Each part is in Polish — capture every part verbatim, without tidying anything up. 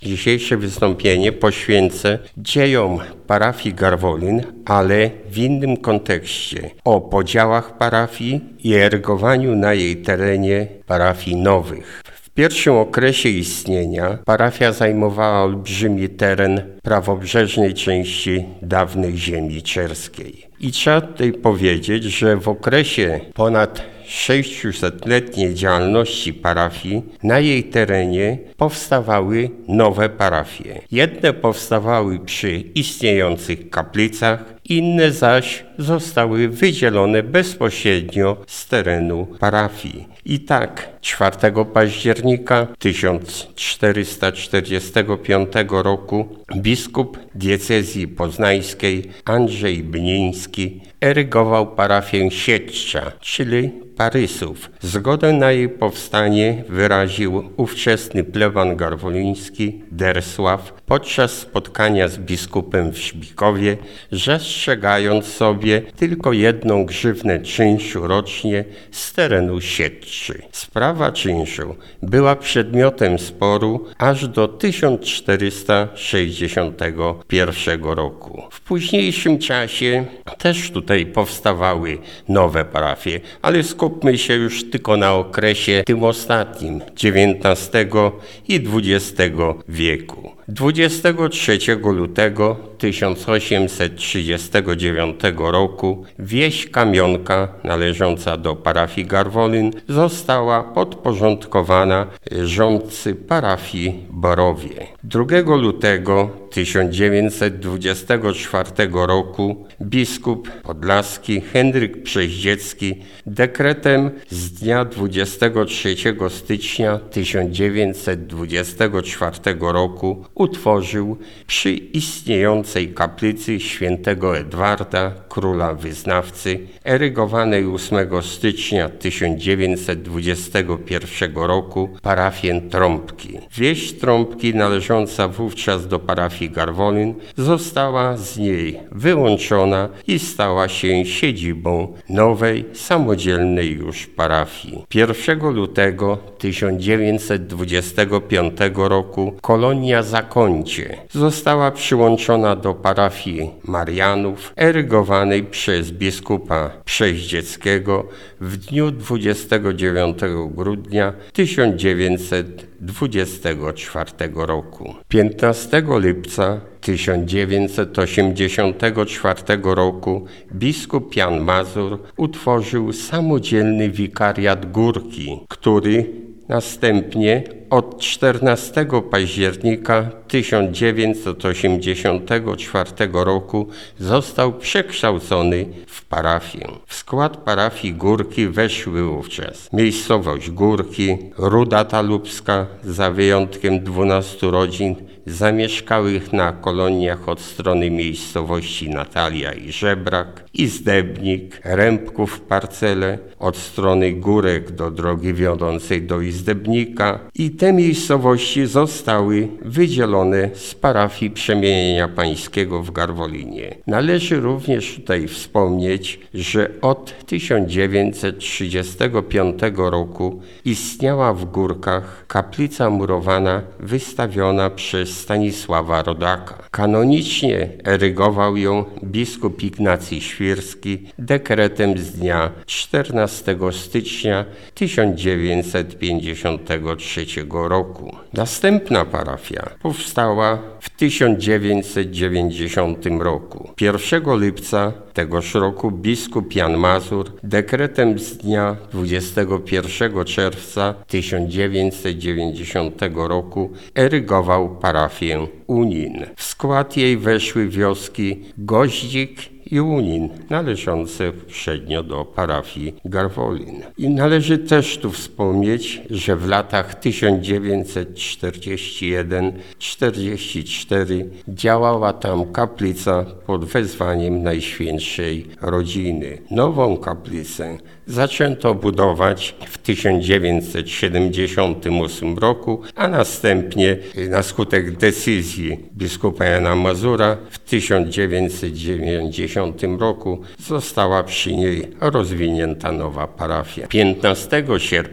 Dzisiejsze wystąpienie poświęcę dziejom parafii Garwolin, ale w innym kontekście. O podziałach parafii i erygowaniu na jej terenie parafii nowych. W pierwszym okresie istnienia parafia zajmowała olbrzymi teren prawobrzeżnej części dawnej ziemi czerskiej. I trzeba tutaj powiedzieć, że w okresie ponad sześćsetletniej działalności parafii na jej terenie powstawały nowe parafie. Jedne powstawały przy istniejących kaplicach, inne zaś zostały wydzielone bezpośrednio z terenu parafii. I tak czwartego października tysiąc czterysta czterdziestego piątego roku biskup diecezji poznańskiej Andrzej Bniński erygował parafię Siedlca, czyli Parysów. Zgodę na jej powstanie wyraził ówczesny pleban garwoliński Dersław podczas spotkania z biskupem w Szbikowie, zastrzegając sobie tylko jedną grzywnę czynszu rocznie z terenu Siedlcy. Sprawa czynszu była przedmiotem sporu aż do tysiąc czterysta sześćdziesiątego pierwszego roku. W późniejszym czasie też tutaj powstawały nowe parafie, ale skupmy się już tylko na okresie tym ostatnim, dziewiętnastego i dwudziestego wieku. dwudziestego trzeciego lutego tysiąc osiemset trzydziestego dziewiątego roku wieś Kamionka należąca do parafii Garwolin została podporządkowana rządcy parafii Borowie. drugiego lutego tysiąc dziewięćset dwudziestego czwartego roku biskup podlaski Henryk Przeździecki dekretem z dnia dwudziestego trzeciego stycznia tysiąc dziewięćset dwudziestego czwartego roku utworzył przy istniejącej kaplicy świętego Edwarda, króla wyznawcy, erygowanej ósmego stycznia tysiąc dziewięćset dwudziestego pierwszego roku parafię Trąbki. Wieś Trąbki należąca wówczas do parafii Garwolin została z niej wyłączona i stała się siedzibą nowej, samodzielnej już parafii. pierwszego lutego tysiąc dziewięćset dwudziestego piątego roku kolonia Zakącie została przyłączona do parafii Marianów, erygowanej przez biskupa Przeździeckiego w dniu dwudziestego dziewiątego grudnia tysiąc dziewięćset dwudziestego czwartego roku. piętnastego lipca tysiąc dziewięćset osiemdziesiątego czwartego roku biskup Jan Mazur utworzył samodzielny wikariat Górki, który następnie od czternastego października tysiąc dziewięćset osiemdziesiątego czwartego roku został przekształcony w parafię. W skład parafii Górki weszły wówczas miejscowość Górki, Ruda Talubska, za wyjątkiem dwunastu rodzin zamieszkałych na koloniach od strony miejscowości Natalia i Żebrak, Izdebnik, Rębków w Parcele, od strony Górek do drogi wiodącej do Izdebnika, i te miejscowości zostały wydzielone z parafii Przemienienia Pańskiego w Garwolinie. Należy również tutaj wspomnieć, że od tysiąc dziewięćset trzydziestego piątego roku istniała w Górkach kaplica murowana wystawiona przez Stanisława Rodaka. Kanonicznie erygował ją biskup Ignacy Świrski dekretem z dnia czternastego stycznia tysiąc dziewięćset pięćdziesiątego trzeciego roku. Następna parafia powstała w tysiąc dziewięćset dziewięćdziesiątym roku. pierwszego lipca tegoż roku biskup Jan Mazur dekretem z dnia dwudziestego pierwszego czerwca tysiąc dziewięćset dziewięćdziesiątego roku erygował parafię Unin. W skład jej weszły wioski Goździk i Unin, należące poprzednio do parafii Garwolin. I należy też tu wspomnieć, że w latach tysiąc dziewięćset czterdziesty pierwszy do czterdziestego czwartego działała tam kaplica pod wezwaniem Najświętszej Rodziny. Nową kaplicę zaczęto budować w tysiąc dziewięćset siedemdziesiątym ósmym roku, a następnie na skutek decyzji biskupa Jana Mazura w tysiąc dziewięćset dziewięćdziesiątym roku została przy niej rozwinięta nowa parafia. piętnastego sierpnia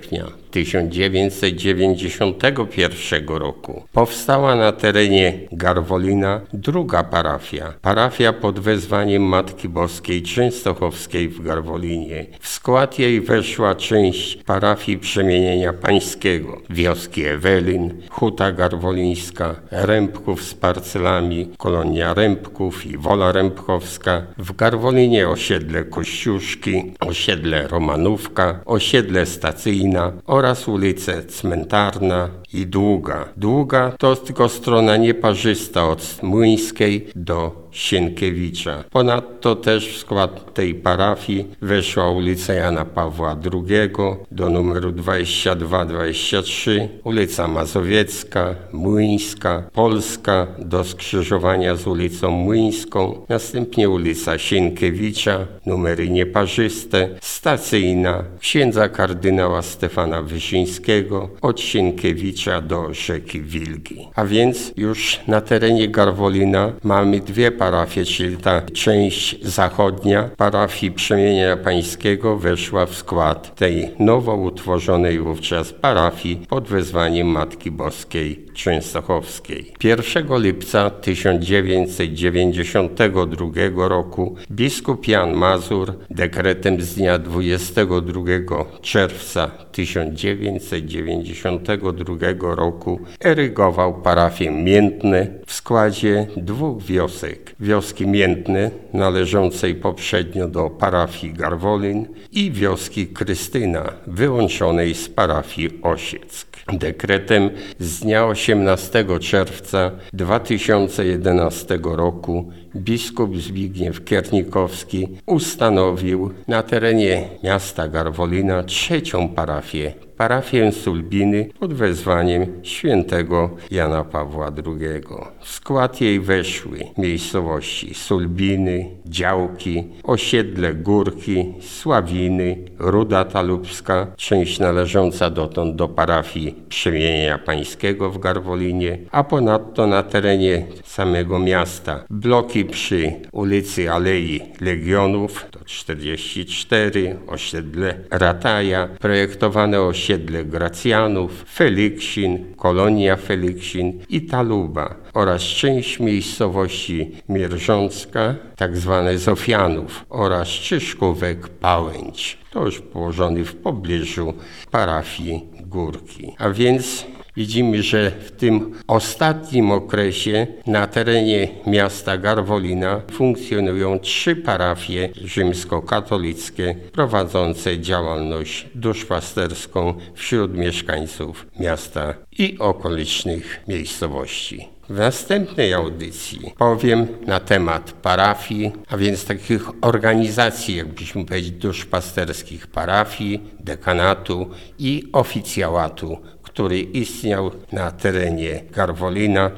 tysiąc dziewięćset dziewięćdziesiątego pierwszego roku powstała na terenie Garwolina druga parafia, parafia pod wezwaniem Matki Boskiej Częstochowskiej w Garwolinie. W skład jej weszła część parafii Przemienienia Pańskiego, wioski Ewelin, Huta Garwolińska, Rębków z parcelami, Kolonia Rębków i Wola Rębkowska, w Garwolinie osiedle Kościuszki, osiedle Romanówka, osiedle Stacyjna oraz ulice Cmentarna i Długa. Długa to tylko strona nieparzysta od Młyńskiej do Sienkiewicza. Ponadto też w skład tej parafii weszła ulica Jana Pawła drugiego do numeru dwadzieścia dwa dwadzieścia trzy, ulica Mazowiecka, Młyńska, Polska do skrzyżowania z ulicą Młyńską, następnie ulica Sienkiewicza, numery nieparzyste, Stacyjna, księdza kardynała Stefana Wyszyńskiego, od Sienkiewicza do rzeki Wilgi. A więc już na terenie Garwolina mamy dwie parafie, czyli ta część zachodnia parafii Przemienienia Pańskiego weszła w skład tej nowo utworzonej wówczas parafii pod wezwaniem Matki Boskiej Częstochowskiej. pierwszego lipca tysiąc dziewięćset dziewięćdziesiątego drugiego roku biskup Jan Mazur dekretem z dnia dwudziestego drugiego czerwca tysiąc dziewięćset dziewięćdziesiątego drugiego roku erygował parafię Miętne w składzie dwóch wiosek. Wioski Miętne należącej poprzednio do parafii Garwolin i wioski Krystyna wyłączonej z parafii Osieck. Dekretem z dnia osiemnastego czerwca dwa tysiące jedenastego roku biskup Zbigniew Kiernikowski ustanowił na terenie miasta Garwolina trzecią parafię, parafię Sulbiny pod wezwaniem świętego Jana Pawła drugiego. W skład jej weszły miejscowości Sulbiny, Działki, osiedle Górki, Sławiny, Ruda Talubska, część należąca dotąd do parafii Przemienienia Pańskiego w Garwolinie, a ponadto na terenie samego miasta bloki przy ulicy Alei Legionów, to czterdzieści cztery, osiedle Rataja, projektowane osiedle Gracjanów, Feliksin, Kolonia Feliksin i Taluba oraz część miejscowości Mierzącka, tak zwane Zofianów oraz Czyszkówek Pałęć. To już położony w pobliżu parafii Górki. A więc widzimy, że w tym ostatnim okresie na terenie miasta Garwolina funkcjonują trzy parafie rzymskokatolickie prowadzące działalność duszpasterską wśród mieszkańców miasta i okolicznych miejscowości. W następnej audycji powiem na temat parafii, a więc takich organizacji, jakbyśmy powiedzieć, duszpasterskich parafii, dekanatu i oficjałatu, który istniał na terenie Garwolina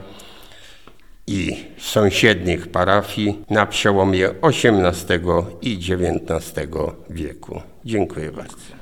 i sąsiednich parafii na przełomie osiemnastego i dziewiętnastego wieku. Dziękuję bardzo.